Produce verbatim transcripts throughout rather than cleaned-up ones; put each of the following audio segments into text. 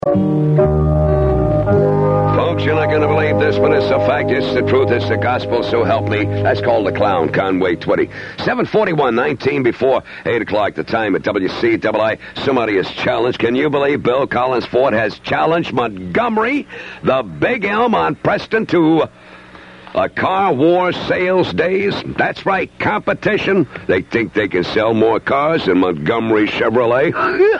Folks, you're not going to believe this, but it's a fact. It's the truth. It's the gospel, so help me. That's called The Clown, Conway Twitty. seven forty-one, nineteen before eight o'clock, the time at W C I I. Somebody has challenged. Can you believe Bill Collins Ford has challenged Montgomery, the Big Elm on Preston, to a car war sales days? That's right, competition. They think they can sell more cars than Montgomery Chevrolet.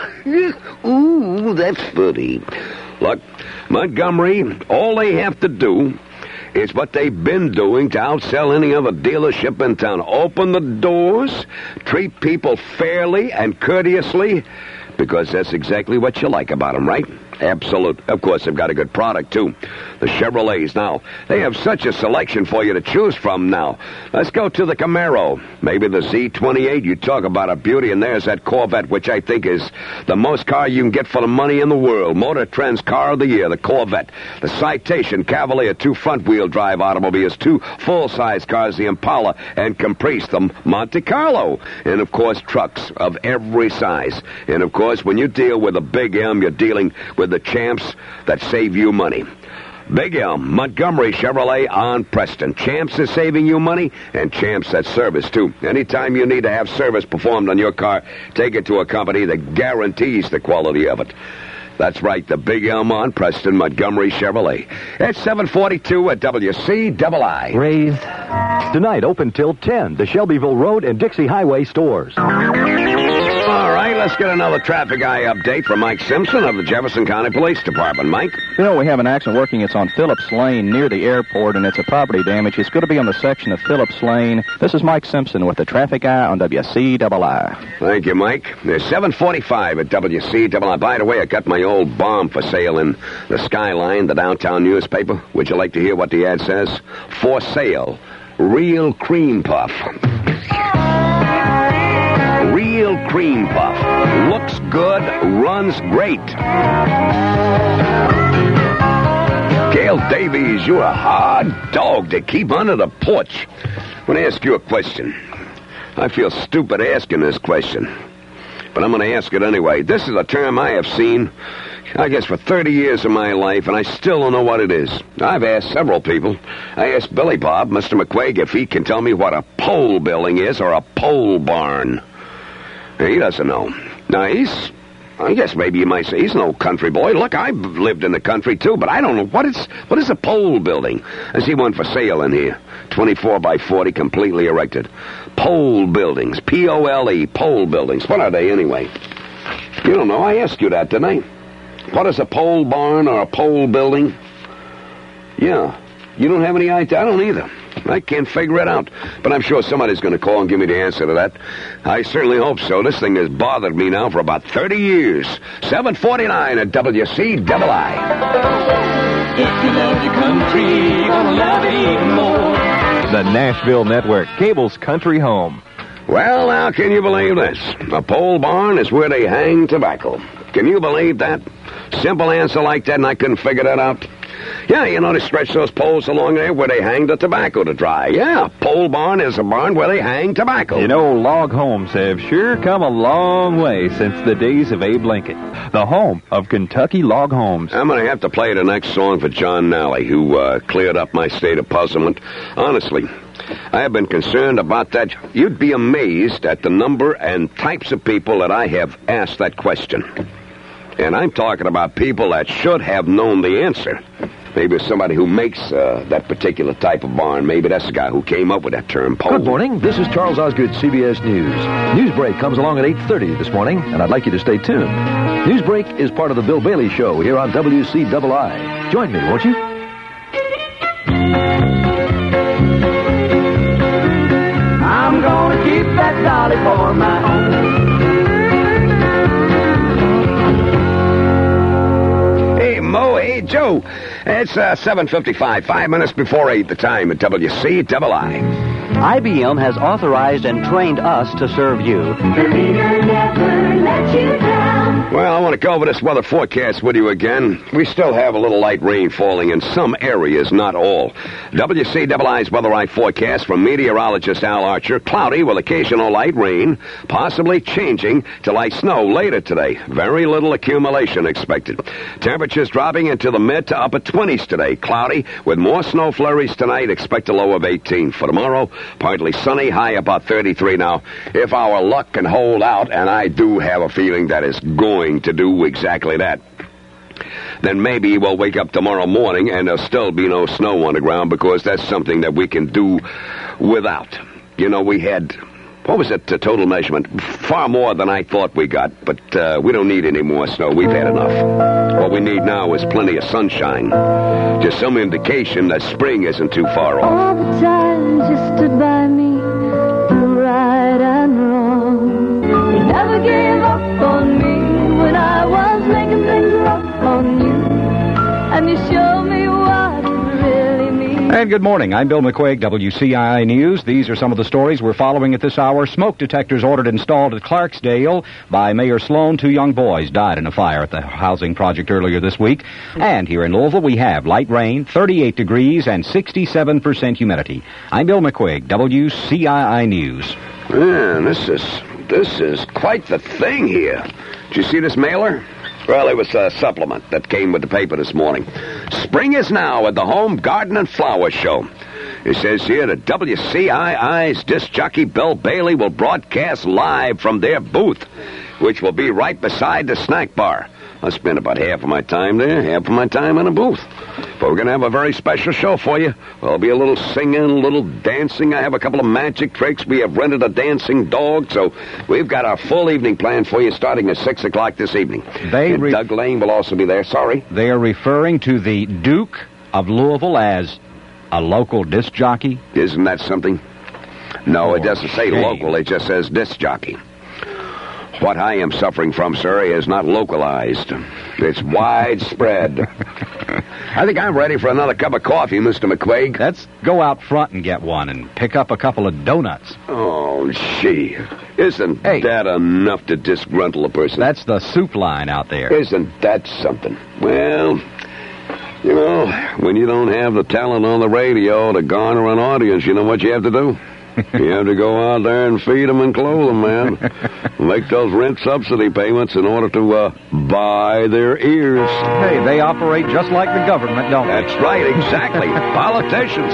Ooh, that's funny. Look, Montgomery, all they have to do is what they've been doing to outsell any other dealership in town. Open the doors, treat people fairly and courteously, because that's exactly what you like about them, right? Absolute. Of course, they've got a good product, too. The Chevrolets. Now, they have such a selection for you to choose from now. Let's go to the Camaro. Maybe the Z twenty-eight. You talk about a beauty, and there's that Corvette, which I think is the most car you can get for the money in the world. Motor Trend's Car of the Year, the Corvette. The Citation Cavalier, two front-wheel drive automobiles, two full-size cars, the Impala and Caprice, the Monte Carlo. And, of course, trucks of every size. And, of course, when you deal with a Big M, you're dealing with the champs that save you money. Big Elm, Montgomery Chevrolet on Preston. Champs is saving you money, and Champs at service, too. Anytime you need to have service performed on your car, take it to a company that guarantees the quality of it. That's right, the Big Elm on Preston, Montgomery Chevrolet. It's seven forty-two at W C I I. Raised. Tonight, open till ten, the Shelbyville Road and Dixie Highway stores. All right, let's get another traffic eye update from Mike Simpson of the Jefferson County Police Department. Mike? You know, we have an accident working. It's on Phillips Lane near the airport, and it's a property damage. It's going to be on the section of Phillips Lane. This is Mike Simpson with the traffic eye on W C I I. Thank you, Mike. There's seven forty-five at W C I I. By the way, I got my old bomb for sale in the Skyline, the downtown newspaper. Would you like to hear what the ad says? For sale, real cream puff. Real cream puff. Looks good, runs great. Gail Davies, you're a hard dog to keep under the porch. I'm going to ask you a question. I feel stupid asking this question, but I'm going to ask it anyway. This is a term I have seen, I guess, for thirty years of my life, and I still don't know what it is. I've asked several people. I asked Billy Bob, Mister McQuaig, if he can tell me what a pole building is or a pole barn. He doesn't know. Now, he's, I guess maybe you might say he's an old country boy. Look, I've lived in the country, too, but I don't know. What is what is a pole building? I see one for sale in here. twenty-four by forty, completely erected. Pole buildings. P O L E, pole buildings. What are they, anyway? You don't know. I asked you that, didn't I? What is a pole barn or a pole building? Yeah. You don't have any idea? I don't either. I can't figure it out. But I'm sure somebody's going to call and give me the answer to that. I certainly hope so. This thing has bothered me now for about thirty years. seven forty-nine at W C I I. If you love your country, you're going to love it even more. The Nashville Network, cable's country home. Well, now, can you believe this? A pole barn is where they hang tobacco. Can you believe that? Simple answer like that, and I couldn't figure that out. Yeah, you know, they stretch those poles along there where they hang the tobacco to dry. Yeah, pole barn is a barn where they hang tobacco. You know, log homes have sure come a long way since the days of Abe Lincoln. The home of Kentucky log homes. I'm going to have to play the next song for John Nally, who uh, cleared up my state of puzzlement. Honestly, I have been concerned about that. You'd be amazed at the number and types of people that I have asked that question. And I'm talking about people that should have known the answer. Maybe it's somebody who makes uh, that particular type of barn. Maybe that's the guy who came up with that term. Pole. Good morning. This is Charles Osgood, C B S News. Newsbreak comes along at eight thirty this morning, and I'd like you to stay tuned. Newsbreak is part of the Bill Bailey Show here on W C I I. Join me, won't you? I'm gonna keep that dolly for my own. Mo, hey, Joe. It's uh, seven fifty-five, five minutes before eight, the time at W C I I. I B M has authorized and trained us to serve you. The leader never lets you down. Well, I want to go over this weather forecast with you again. We still have a little light rain falling in some areas, not all. W C W I's Weather Eye forecast from meteorologist Al Archer. Cloudy with occasional light rain, possibly changing to light snow later today. Very little accumulation expected. Temperatures dropping into the mid to upper twenties today. Cloudy with more snow flurries tonight. Expect a low of eighteen. For tomorrow, partly sunny, high about thirty-three. Now, if our luck can hold out, and I do have a feeling that is going to do exactly that, then maybe we'll wake up tomorrow morning and there'll still be no snow on the ground, because that's something that we can do without. You know, we had, what was it, the total measurement? Far more than I thought we got, but uh, we don't need any more snow. We've had enough. What we need now is plenty of sunshine. Just some indication that spring isn't too far off. All the time you stood by me, through right and wrong. You never gave up on me when I was making things rough on you. And you showed me what it really means. And good morning. I'm Bill McQuaig, W C I I News. These are some of the stories we're following at this hour. Smoke detectors ordered installed at Clarksdale by Mayor Sloan. Two young boys died in a fire at the housing project earlier this week. And here in Louisville, we have light rain, thirty-eight degrees, and sixty-seven percent humidity. I'm Bill McQuaig, W C I I News. Man, this is, this is quite the thing here. Did you see this mailer? Well, it was a supplement that came with the paper this morning. Spring is now at the Home Garden and Flower Show. It says here that W C I I's disc jockey Bill Bailey will broadcast live from their booth, which will be right beside the snack bar. I spend about half of my time there, half of my time in a booth. But we're going to have a very special show for you. There'll be a little singing, a little dancing. I have a couple of magic tricks. We have rented a dancing dog, so we've got our full evening planned for you starting at six o'clock this evening. They and re- Doug Lane will also be there. Sorry. They are referring to the Duke of Louisville as a local disc jockey. Isn't that something? No, Oh, it doesn't say shame. local. It just says disc jockey. What I am suffering from, sir, is not localized. It's widespread. I think I'm ready for another cup of coffee, Mister McQuaig. Let's go out front and get one and pick up a couple of donuts. Oh, gee. Isn't Hey. that enough to disgruntle a person? That's the soup line out there. Isn't that something? Well, you know, when you don't have the talent on the radio to garner an audience, you know what you have to do? You have to go out there and feed them and clothe them, man. Make those rent subsidy payments in order to uh, buy their ears. Hey, they operate just like the government, don't they? That's right, exactly. Politicians.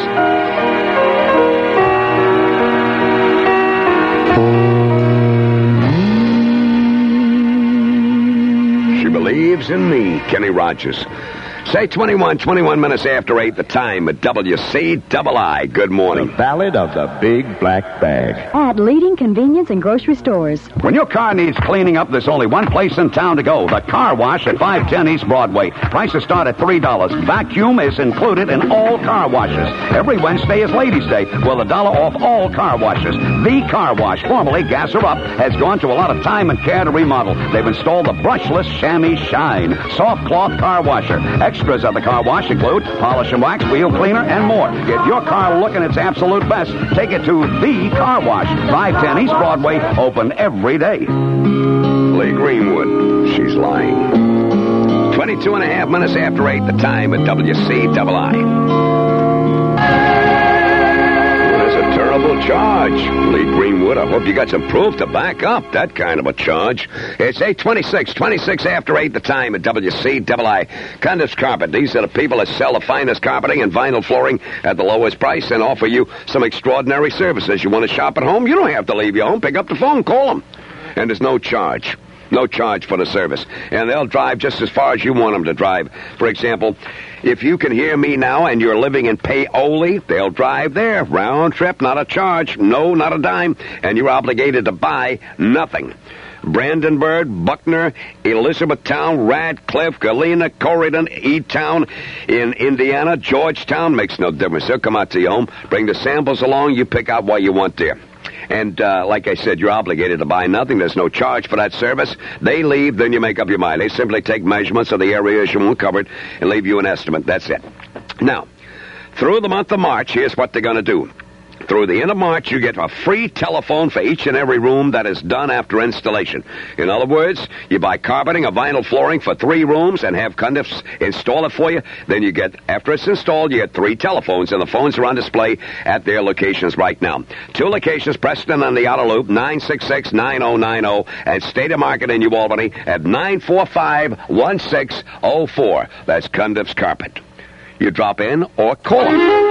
She believes in me, Kenny Rogers. Say twenty-one, twenty-one minutes after eight, the time at W C double I. Good morning. Ballad of the Big Black Bag. At leading convenience and grocery stores. When your car needs cleaning up, there's only one place in town to go. The Car Wash at five ten East Broadway. Prices start at three dollars. Vacuum is included in all car washes. Every Wednesday is Ladies' Day. Well, a dollar off all car washes. The Car Wash, formerly Gas 'Er Up, has gone to a lot of time and care to remodel. They've installed the brushless Chamois Shine soft cloth car washer. Extras of the car wash include polish and wax, wheel cleaner, and more. Get your car looking its absolute best. Take it to The Car Wash, five ten East Broadway, open every day. Lee Greenwood, she's lying. twenty-two and a half minutes after eight, the time at W C double I. That's a terrible charge, Lee Greenwood. I hope you got some proof to back up that kind of a charge. It's eight twenty-six, twenty-six after eight, the time at W C double I. Condos Carpet. These are the people that sell the finest carpeting and vinyl flooring at the lowest price and offer you some extraordinary services. You want to shop at home? You don't have to leave your home. Pick up the phone, call them. And there's no charge. No charge for the service. And they'll drive just as far as you want them to drive. For example, if you can hear me now and you're living in Paoli, they'll drive there. Round trip, not a charge. No, not a dime. And you're obligated to buy nothing. Brandenburg, Buckner, Elizabethtown, Radcliffe, Galena, Corydon, E-Town in Indiana, Georgetown. Makes no difference. They'll come out to your home. Bring the samples along. You pick out what you want there. And uh, like I said, you're obligated to buy nothing. There's no charge for that service. They leave, then you make up your mind. They simply take measurements of the areas you want covered and leave you an estimate. That's it. Now, through the month of March, here's what they're going to do. Through the end of March, you get a free telephone for each and every room that is done after installation. In other words, you buy carpeting or vinyl flooring for three rooms and have Cundiffs install it for you. Then you get, after it's installed, you get three telephones, and the phones are on display at their locations right now. Two locations, Preston on the Outer Loop, nine six six, nine oh nine oh, and State of Market in New Albany at nine four five, one six oh four. That's Cundiff's Carpet. You drop in or call them.